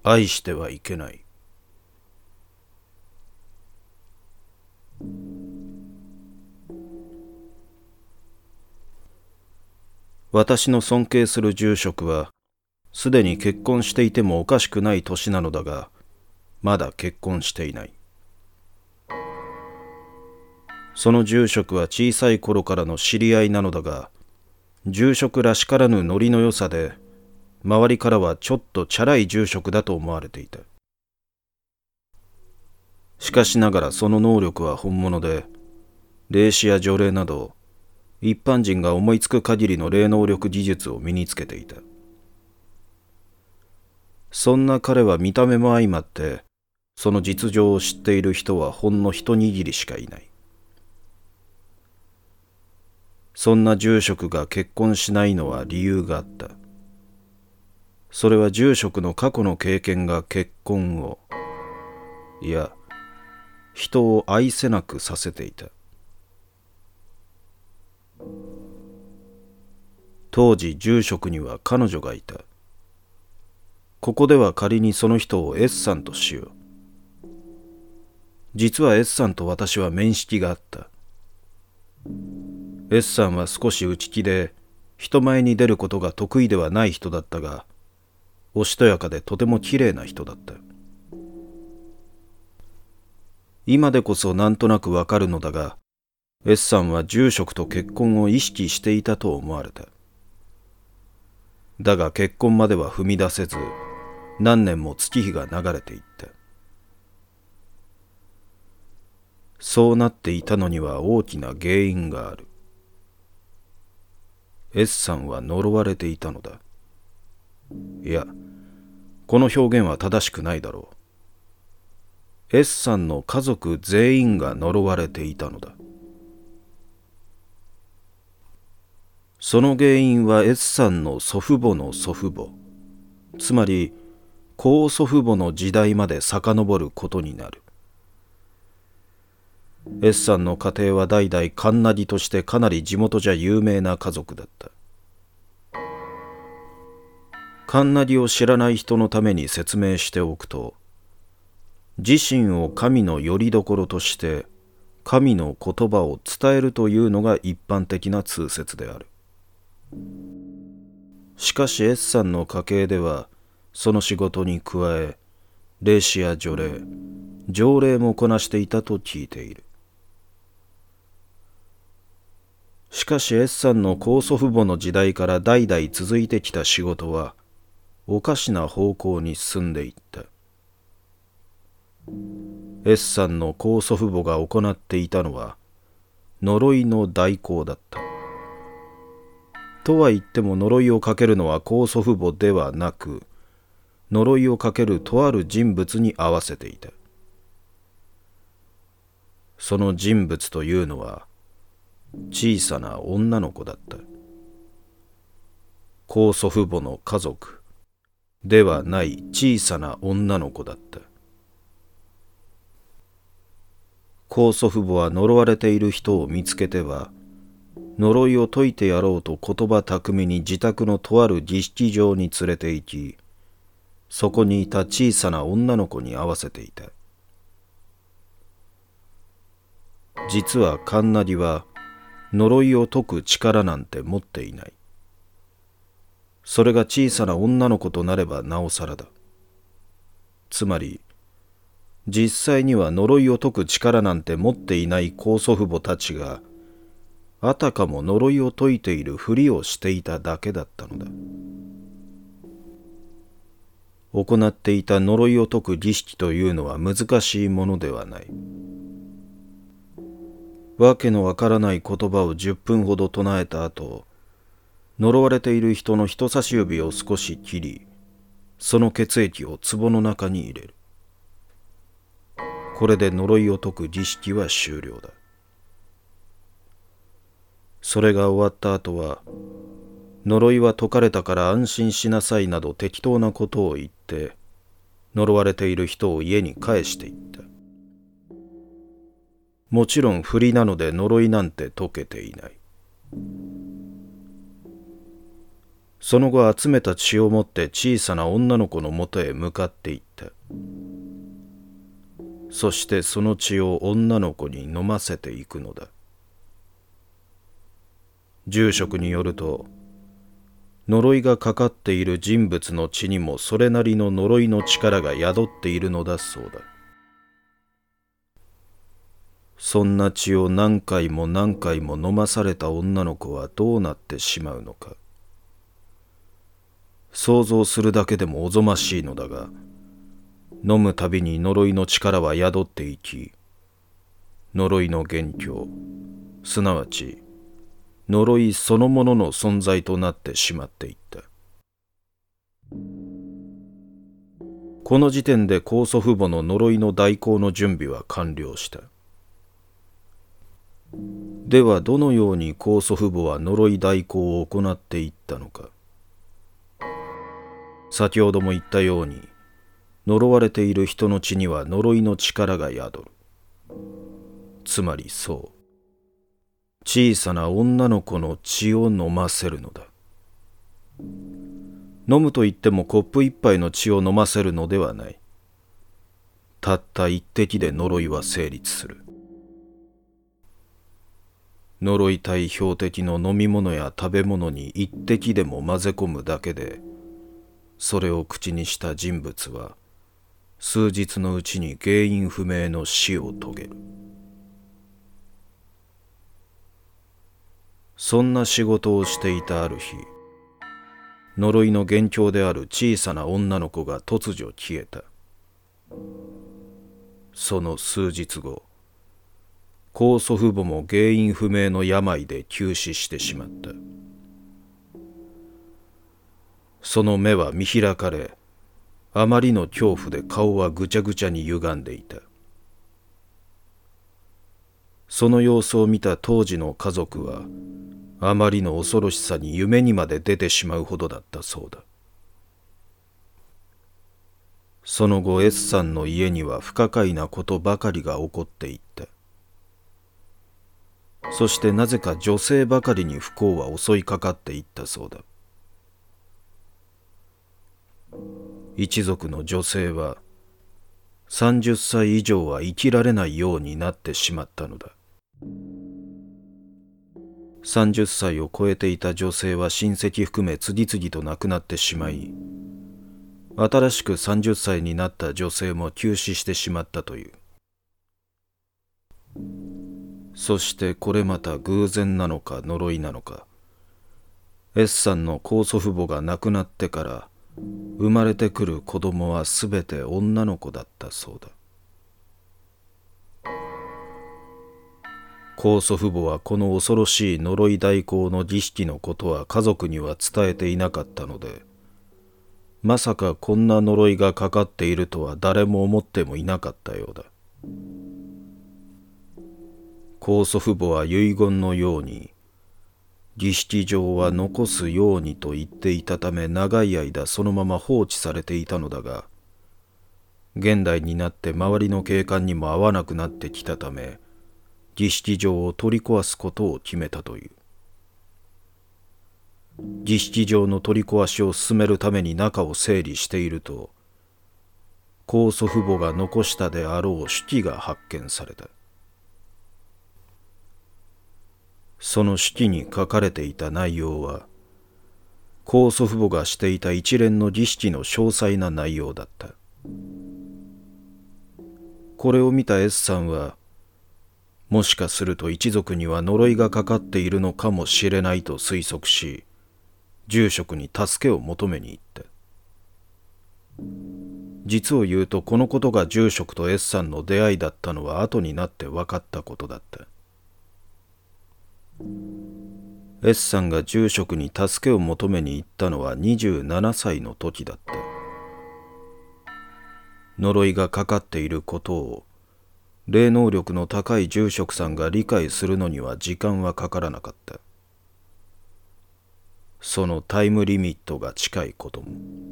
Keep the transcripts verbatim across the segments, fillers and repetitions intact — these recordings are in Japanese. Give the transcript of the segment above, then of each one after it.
愛してはいけない。私の尊敬する住職は、すでに結婚していてもおかしくない年なのだが、まだ結婚していない。その住職は小さい頃からの知り合いなのだが、住職らしからぬノリの良さで、周りからはちょっとチャラい住職だと思われていた。しかしながらその能力は本物で、霊視や除霊など、一般人が思いつく限りの霊能力技術を身につけていた。そんな彼は見た目も相まって、その実情を知っている人はほんの一握りしかいない。そんな住職が結婚しないのは理由があった。それは住職の過去の経験が結婚を、いや、人を愛せなくさせていた。当時住職には彼女がいた。ここでは仮にその人を S さんとしよう。実は S さんと私は面識があった。S さんは少し内気で人前に出ることが得意ではない人だったが、おしとやかでとてもきれいな人だった。今でこそなんとなくわかるのだが、S さんは住職と結婚を意識していたと思われた。だが結婚までは踏み出せず、何年も月日が流れていった。そうなっていたのには大きな原因がある。S さんは呪われていたのだ。いや、この表現は正しくないだろう。S さんの家族全員が呪われていたのだ。その原因は S さんの祖父母の祖父母、つまり高祖父母の時代まで遡ることになる。S さんの家庭は代々カンナリとしてかなり地元じゃ有名な家族だった。カンナリを知らない人のために説明しておくと、自身を神の拠り所として神の言葉を伝えるというのが一般的な通説である。しかし S さんの家系ではその仕事に加え、霊視や除霊、条例もこなしていたと聞いている。しかし S さんの高祖父母の時代から代々続いてきた仕事はおかしな方向に進んでいった。S さんの高祖父母が行っていたのは呪いの代行だった。とは言っても呪いをかけるのは高祖父母ではなく、呪いをかけるとある人物に合わせていた。その人物というのは小さな女の子だった。高祖父母の家族ではない小さな女の子だった。高祖父母は呪われている人を見つけては、呪いを解いてやろうと言葉巧みに自宅のとある儀式場に連れて行き、そこにいた小さな女の子に会わせていた。実はカンナリは呪いを解く力なんて持っていない。それが小さな女の子となればなおさらだ。つまり、実際には呪いを解く力なんて持っていない高祖父母たちが、あたかも呪いを解いているふりをしていただけだったのだ。行っていた呪いを解く儀式というのは難しいものではない。わけのわからない言葉をじゅっぷんほど唱えた後、呪われている人の人差し指を少し切り、その血液を壺の中に入れる。これで呪いを解く儀式は終了だ。それが終わった後は、呪いは解かれたから安心しなさいなど適当なことを言って、呪われている人を家に帰していった。もちろん振りなので呪いなんて解けていない。 その後集めた血を持って小さな女の子のもとへ向かっていった。そしてその血を女の子に飲ませていくのだ。住職によると、呪いがかかっている人物の血にもそれなりの呪いの力が宿っているのだそうだ。そんな血を何回も何回も飲まされた女の子はどうなってしまうのか。想像するだけでもおぞましいのだが、飲むたびに呪いの力は宿っていき、呪いの元凶、すなわち呪いそのものの存在となってしまっていった。この時点で高祖父母の呪いの代行の準備は完了した。ではどのように高祖父母は呪い代行を行っていったのか。先ほども言ったように、呪われている人の血には呪いの力が宿る。つまりそう、小さな女の子の血を飲ませるのだ。飲むと言ってもコップ一杯の血を飲ませるのではない。たった一滴で呪いは成立する。呪い対標的の飲み物や食べ物に一滴でも混ぜ込むだけで、それを口にした人物は数日のうちに原因不明の死を遂げる。そんな仕事をしていたある日、呪いの元凶である小さな女の子が突如消えた。その数日後、高祖父母も原因不明の病で急死してしまった。その目は見開かれ、あまりの恐怖で顔はぐちゃぐちゃに歪んでいた。その様子を見た当時の家族は、あまりの恐ろしさに夢にまで出てしまうほどだったそうだ。その後 S さんの家には不可解なことばかりが起こっていった。そしてなぜか女性ばかりに不幸は襲いかかっていったそうだ。一族の女性はさんじゅっさい以上は生きられないようになってしまったのだ。さんじゅっさいを超えていた女性は親戚含め次々と亡くなってしまい、新しくさんじゅっさいになった女性も急死してしまったという。そしてこれまた偶然なのか呪いなのか、S さんの高祖父母が亡くなってから生まれてくる子供はすべて女の子だったそうだ。高祖父母はこの恐ろしい呪い代行の儀式のことは家族には伝えていなかったので、まさかこんな呪いがかかっているとは誰も思ってもいなかったようだ。高祖父母は遺言のように、儀式上は残すようにと言っていたため長い間そのまま放置されていたのだが、現代になって周りの景観にも合わなくなってきたため、儀式場を取り壊すことを決めたという。儀式場の取り壊しを進めるために中を整理していると、高祖父母が残したであろう手記が発見された。その手記に書かれていた内容は、高祖父母がしていた一連の儀式の詳細な内容だった。これを見た S さんは、もしかすると一族には呪いがかかっているのかもしれないと推測し、住職に助けを求めに行った。実を言うとこのことが住職と S さんの出会いだったのは後になって分かったことだった。S さんが住職に助けを求めに行ったのはにじゅうななさいの時だった。呪いがかかっていることを霊能力の高い住職さんが理解するのには時間はかからなかった。そのタイムリミットが近いことも。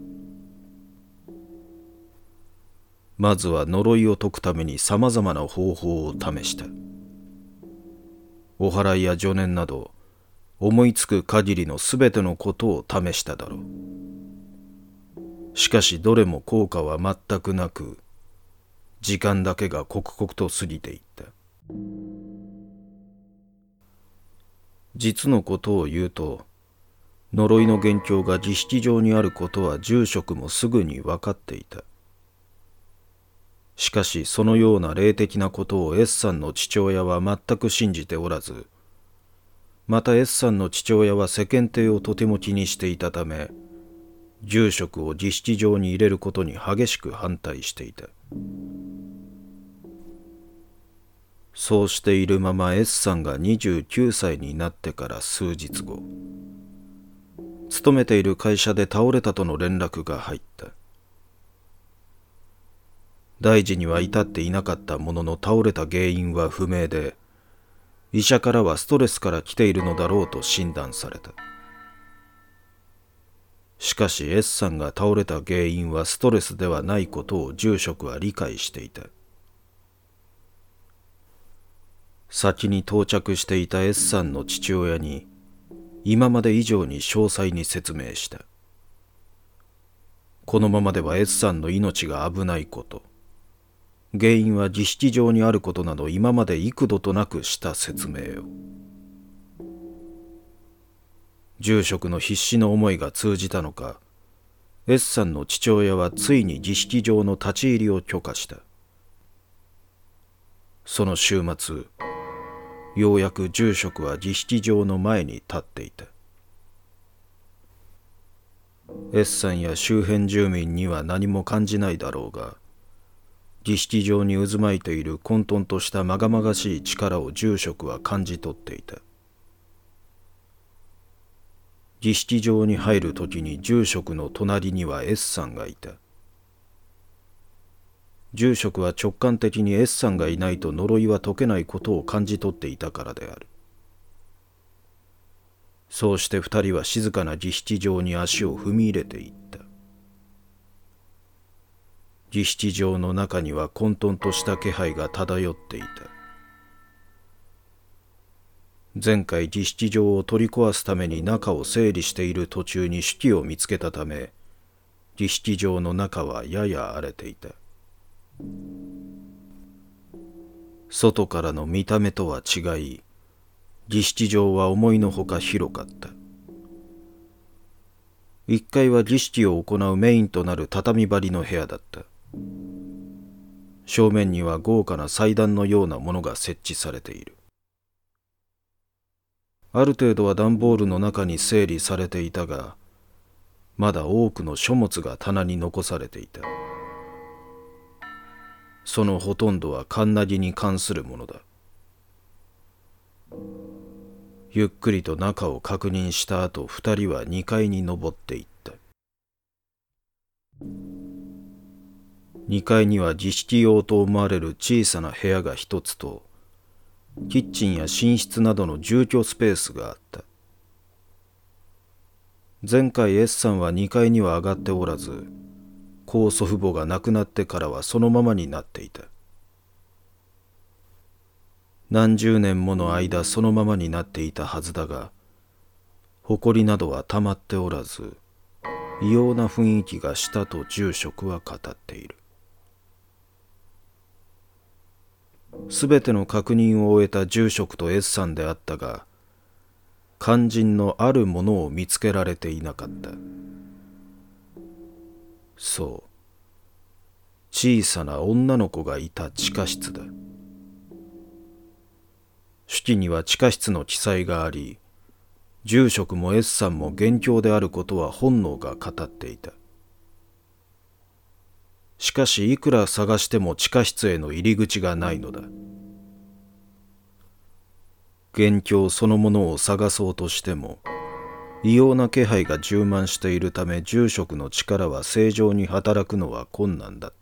まずは呪いを解くためにさまざまな方法を試した。お祓いや助念など思いつく限りのすべてのことを試しただろう。しかしどれも効果は全くなく、時間だけが刻々と過ぎていった。実のことを言うと、呪いの元凶が儀式上にあることは住職もすぐに分かっていた。しかしそのような霊的なことを S さんの父親は全く信じておらず、また S さんの父親は世間体をとても気にしていたため、住職を儀式上に入れることに激しく反対していた。そうしているまま S さんがにじゅうきゅうさいになってから数日後、勤めている会社で倒れたとの連絡が入った。大事には至っていなかったものの倒れた原因は不明で、医者からはストレスから来ているのだろうと診断された。しかし S さんが倒れた原因はストレスではないことを住職は理解していた。先に到着していた S さんの父親に今まで以上に詳細に説明した。このままでは S さんの命が危ないこと、原因は儀式上にあることなど今まで幾度となくした説明を。住職の必死の思いが通じたのか、S さんの父親はついに儀式上の立ち入りを許可した。その週末、ようやく住職は儀式場の前に立っていた。S さんや周辺住民には何も感じないだろうが、儀式場に渦巻いている混沌としたまがまがしい力を住職は感じ取っていた。儀式場に入るときに住職の隣には S さんがいた。住職は直感的に S さんがいないと呪いは解けないことを感じ取っていたからである。そうして二人は静かな儀式場に足を踏み入れていった。儀式場の中には混沌とした気配が漂っていた。前回儀式場を取り壊すために中を整理している途中に手記を見つけたため、儀式場の中はやや荒れていた。外からの見た目とは違い、儀式場は思いのほか広かった。一階は儀式を行うメインとなる畳張りの部屋だった。正面には豪華な祭壇のようなものが設置されている。ある程度は段ボールの中に整理されていたが、まだ多くの書物が棚に残されていた。そのほとんどはカンナギに関するものだ。ゆっくりと中を確認した後、二人は二階に登っていった。二階には儀式用と思われる小さな部屋が一つと、キッチンや寝室などの住居スペースがあった。前回 S さんは二階には上がっておらず、高祖父母が亡くなってからはそのままになっていた。何十年もの間そのままになっていたはずだが、埃などはたまっておらず、異様な雰囲気がしたと住職は語っている。すべての確認を終えた住職と S さんであったが、肝心のあるものを見つけられていなかった。そう、小さな女の子がいた地下室だ。手記には地下室の記載があり、住職も S さんも元凶であることは本能が語っていた。しかしいくら探しても地下室への入り口がないのだ。元凶そのものを探そうとしても、異様な気配が充満しているため住職の力は正常に働くのは困難だった。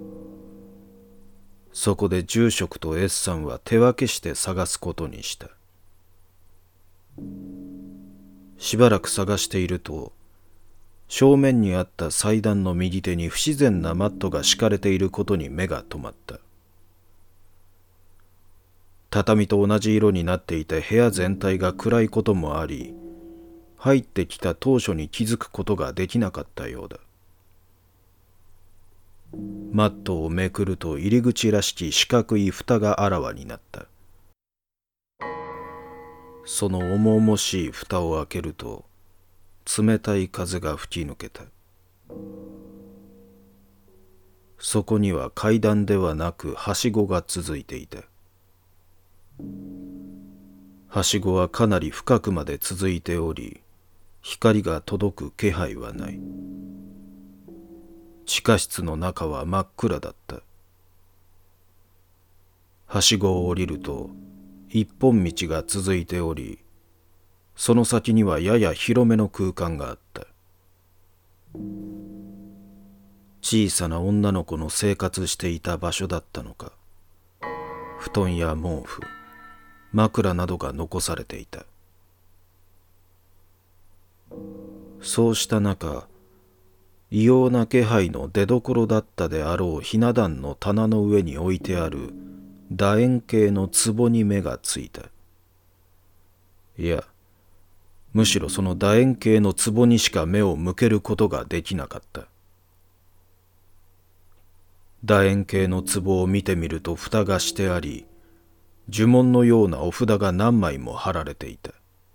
そこで住職と S さんは手分けして探すことにした。しばらく探していると、正面にあった祭壇の右手に不自然なマットが敷かれていることに目が留まった。 畳と同じ色になっていて部屋全体が暗いこともあり、入ってきた当初に気づくことができなかったようだ。マットをめくると入り口らしき四角い蓋があらわになった。その重々しい蓋を開けると、冷たい風が吹き抜けた。そこには階段ではなくはしごが続いていた。はしごはかなり深くまで続いており、光が届く気配はない。地下室の中は真っ暗だった。はしごを降りると一本道が続いており、その先にはやや広めの空間があった。小さな女の子の生活していた場所だったのか、布団や毛布、枕などが残されていた。そうした中、異様な気配の出どころだったであろうひな壇の棚の上に置いてある楕円形の壺に目がついた。いや、むしろその楕円形の壺にしか目を向けることができなかった。楕円形の壺を見てみると蓋がしてあり、呪文のようなお札が何枚も貼られていた。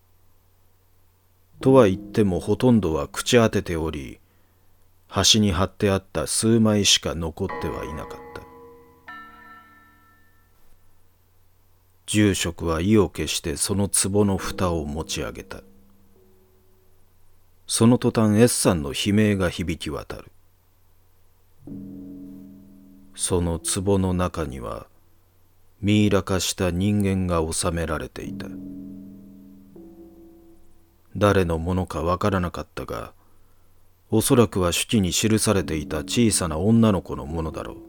とは言ってもほとんどは朽ち果てており、端に貼ってあった数枚しか残ってはいなかった。住職は意を決してその壺の蓋を持ち上げた。その途端 S さんの悲鳴が響き渡る。その壺の中にはミイラ化した人間が収められていた。誰のものかわからなかったが、おそらくは手記に記されていた小さな女の子のものだろう。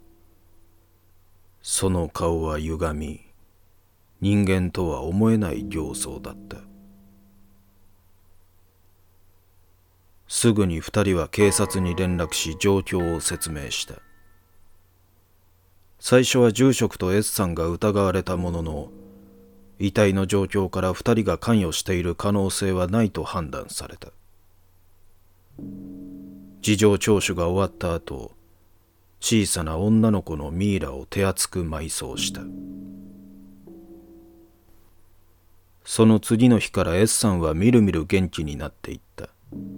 その顔は歪み、人間とは思えない形相だった。すぐに二人は警察に連絡し状況を説明した。最初は住職と S さんが疑われたものの、遺体の状況から二人が関与している可能性はないと判断された。事情聴取が終わった後、小さな女の子のミイラを手厚く埋葬した。その次の日から S さんはみるみる元気になっていった。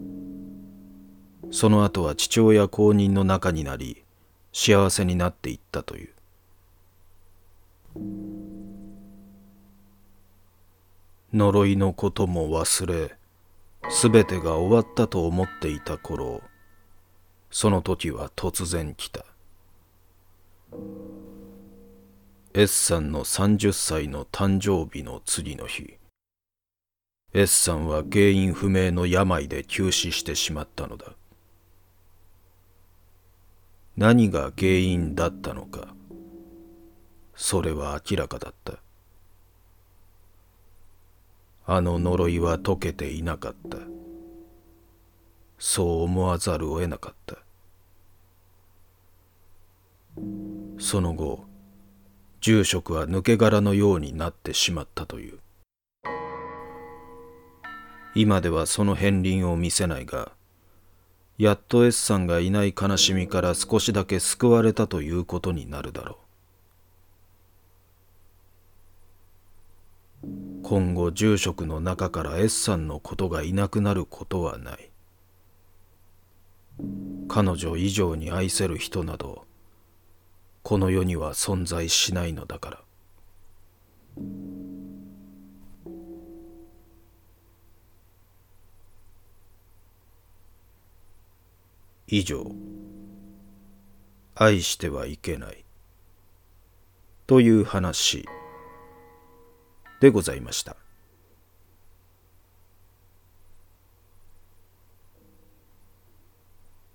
その後は父親公認の仲になり、幸せになっていったという。呪いのことも忘れ、すべてが終わったと思っていた頃、その時は突然来た。S さんのさんじゅっさいの誕生日の次の日、S さんは原因不明の病で急死してしまったのだ。何が原因だったのか、それは明らかだった。あの呪いは解けていなかった。そう思わざるを得なかった。その後、住職は抜け殻のようになってしまったという。今ではその片鱗を見せないが、やっと S さんがいない悲しみから少しだけ救われたということになるだろう。今後住職の中から S さんのことがいなくなることはない。彼女以上に愛せる人などこの世には存在しないのだから。以上、愛してはいけないという話でございました。